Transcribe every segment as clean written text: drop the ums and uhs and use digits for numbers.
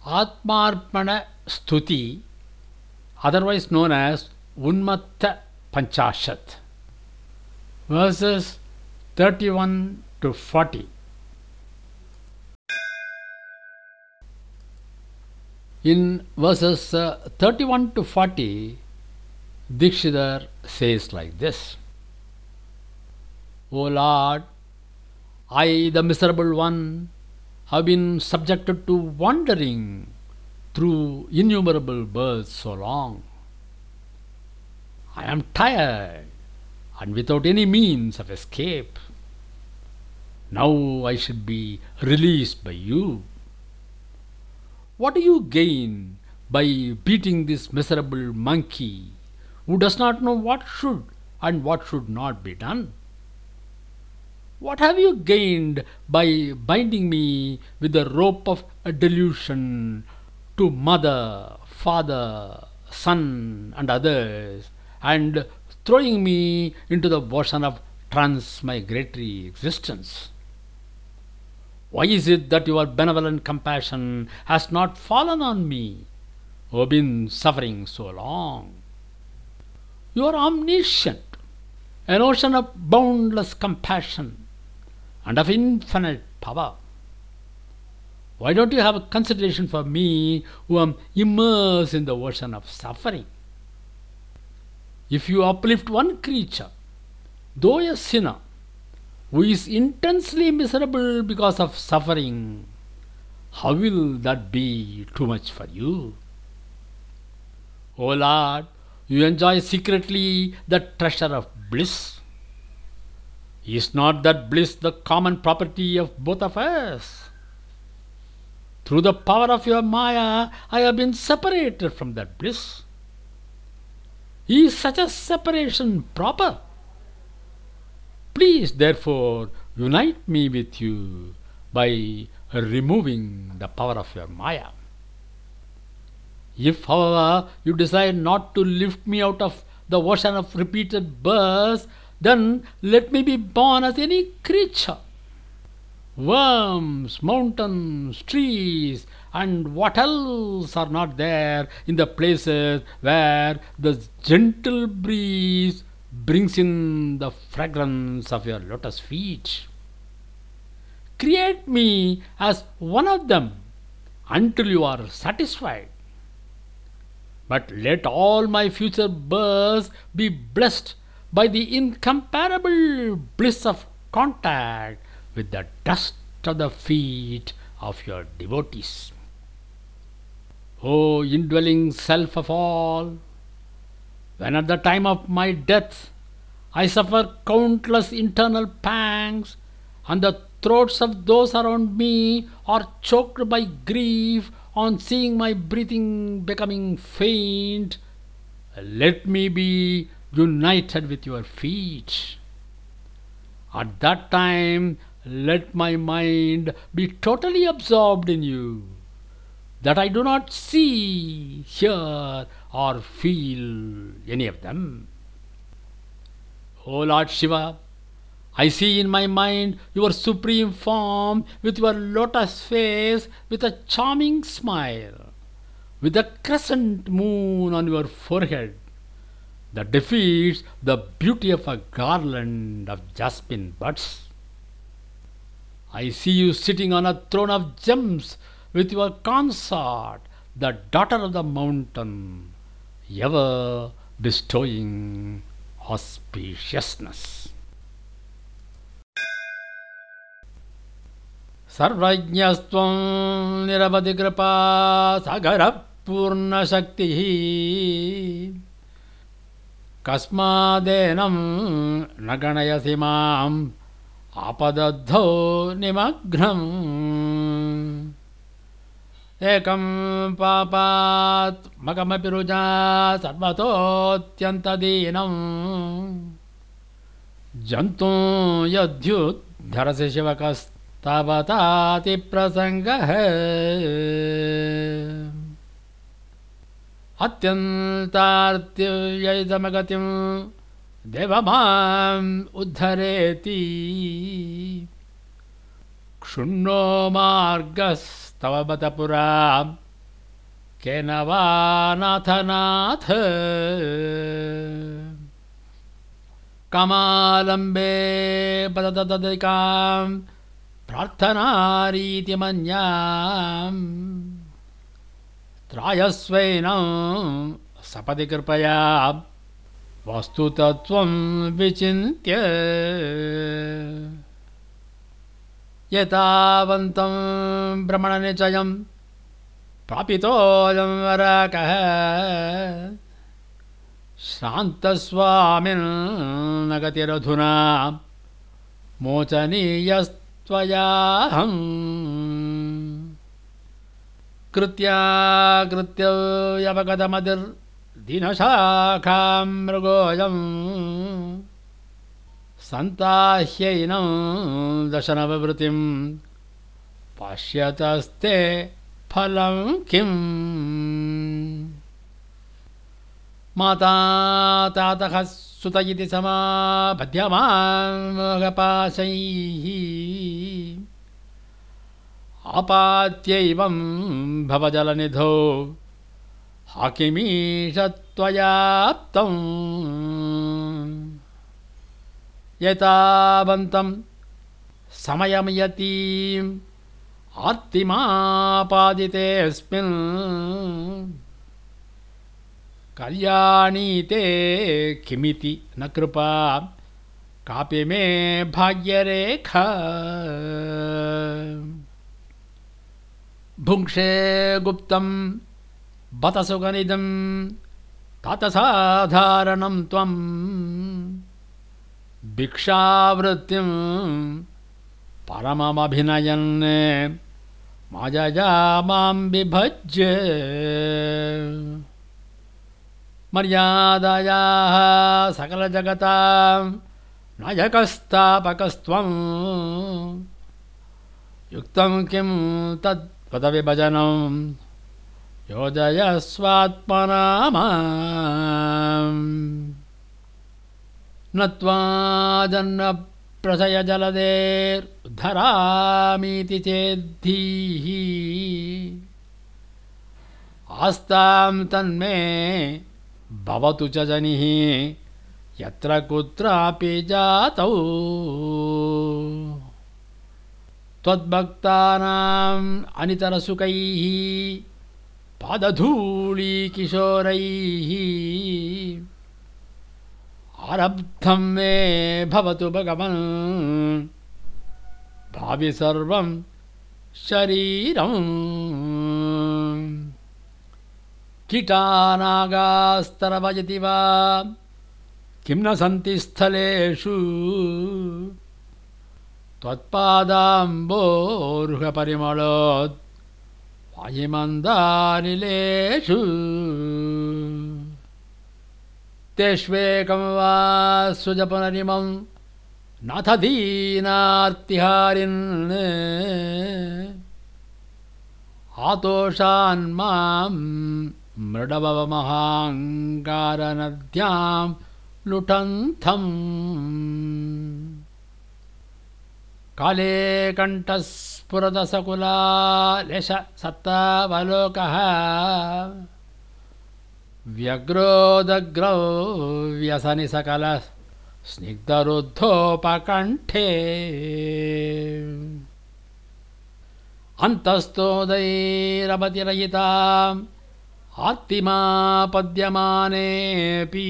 Atmarpana Stuti, otherwise known as Unmatta Panchashat, verses 31 to 40. In verses 31 to 40, Dikshidhar says like this: O Lord, I, the miserable one, have been subjected to wandering through innumerable births so long. I am tired and without any means of escape. Now I should be released by you. What do you gain by beating this miserable monkey who does not know what should and what should not be done? What have you gained by binding me with the rope of a delusion to mother, father, son, and others, and throwing me into the ocean of transmigratory existence? Why is it that your benevolent compassion has not fallen on me, who have been suffering so long? You are omniscient, an ocean of boundless compassion and of infinite power. Why don't you have consideration for me who am immersed in the ocean of suffering? If you uplift one creature, though a sinner, who is intensely miserable because of suffering, how will that be too much for you? O Lord, you enjoy secretly the treasure of bliss. Is not that bliss the common property of both of us? Through the power of your Maya, I have been separated from that bliss. Is such a separation proper? Please, therefore, unite me with you by removing the power of your Maya. If, however, you decide not to lift me out of the ocean of repeated births, then let me be born as any creature. Worms, mountains, trees, and what else are not there in the places where the gentle breeze brings in the fragrance of your lotus feet. Create me as one of them until you are satisfied. But let all my future births be blessed by the incomparable bliss of contact with the dust of the feet of your devotees. O indwelling self of all, when at the time of my death I suffer countless internal pangs, and the throats of those around me are choked by grief on seeing my breathing becoming faint, let me be united with your feet. At that time, let my mind be totally absorbed in you, that I do not see, hear, or feel any of them. O Lord Shiva, I see in my mind your supreme form with your lotus face, with a charming smile, with a crescent moon on your forehead that defeats the beauty of a garland of jasmine buds. I see you sitting on a throne of gems with your consort, the daughter of the mountain, ever bestowing auspiciousness. Sarvajñastvam niravadikripa sagara purna shakti kasmadenam naganayasi mam apadadho nimagnam ekam papat magamapiruja sarvatotyantadinam jantum yadhyut dharase shivakas Tavatati prasangaha Atyantartyayamagatim devamam uddhareti Kshunno margas tavabatapura केन वा नाथ नाथ कामालम्बे पदतदिकां प्रार्थनारीति मन्याम् त्रायस्वैनं सपदि कृपया वस्तुतत्त्वं विचिन्त्य एतावन्तं भ्रमणनिचयं प्रापितोऽयं वराकः श्रान्तस्वामिन् न गतिरधुना मोचनीयस्त्वयाहम् कृत्याकृत्यमदिर्दिनशाखां मृगोऽयं सन्ताह्यैनं दशनववृत्तिं पश्यतस्ते फलं किम् माता तातः सुत इति समाबध्यमानमोहपाशैः आपात्यैवं भवजलनिधौ हाकिमीशत्वयाप्तम् एतावन्तं समयमयतीम् आर्तिमापादितेऽस्मिन् कल्याणी ते किमिति न कृपा कापि मे भाग्यरेखा भुङ्क्षे गुप्तं बत सुगनिदं तातसाधारणं त्वं भिक्षावृत्तिं परममभिनयन् मायया मां विभज्य मर्यादायाः सकलजगतां नायकस्तापकस्त्वं युक्तं किं तत्पदविभजनं योजयस्वात्मना माम् न त्वाजन्मप्रशयजलधेर्धरामीति चेद्धीः आस्तां तन्मे भवतु च जनिः यत्र कुत्रापि जातौ त्वद्भक्तानाम् अनितरसुखैः पादधूलीकिशोरैः आरब्धं मे भवतु भगवन् भावि सर्वं शरीरम् कीटानागास्तरवयति वा किं न सन्ति स्थलेषु त्वत्पादाम्बोरुहपरिमळोत् वायुमन्दानिलेषु तेष्वेकं वा सृज पुनरिमं नाथ दीनार्तिहारिन् आतोषान् मां मृडभवमहाङ्गारनद्यां लुठन्थम् काले कण्ठस्फुरदसकुलालेशसत्तावलोकः व्यग्रोदग्रौ व्यसनि सकल स्निग्धरुद्धोपकण्ठे अन्तस्तोदैरवतिरहिताम् आर्तिमापद्यमानेऽपि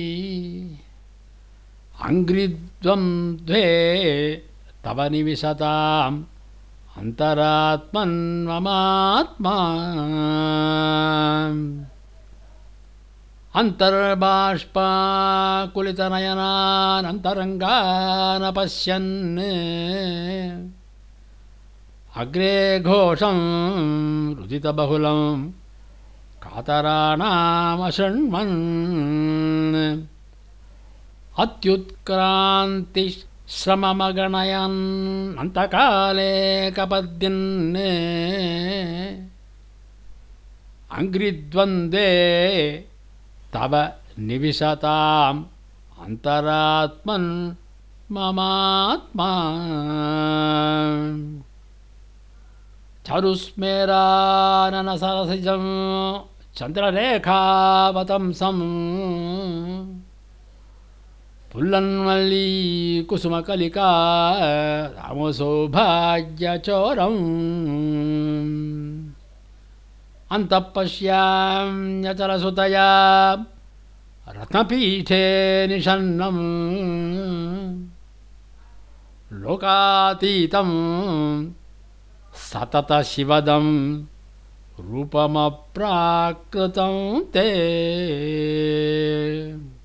अङ्घ्रिद्वं द्वे तव निविशताम् अन्तरात्मन्ममात्मा अन्तर्बाष्पाकुलितनयनानन्तरङ्गान् पश्यन् अग्रे घोषं रुदितबहुलं कातराणामशृण्वन् अत्युत्क्रान्तिश्रममगणयन् अन्तकाले कपद्यन् अङ्घ्रिद्वन्द्वे तव निविशताम् अन्तरात्मन् ममात्मा చరుస్మేరాననసరసిజం చంద్రరేఖావతంసం పుల్లన్మల్లీ కుసుమకలికా రామసౌభాగ్యచోరం అంతఃపశ్యామ్యచలసుతయా రత్నపీఠే నిషన్నం లోకాతీతం సతత శివదం రూపమప్రాకృతం తే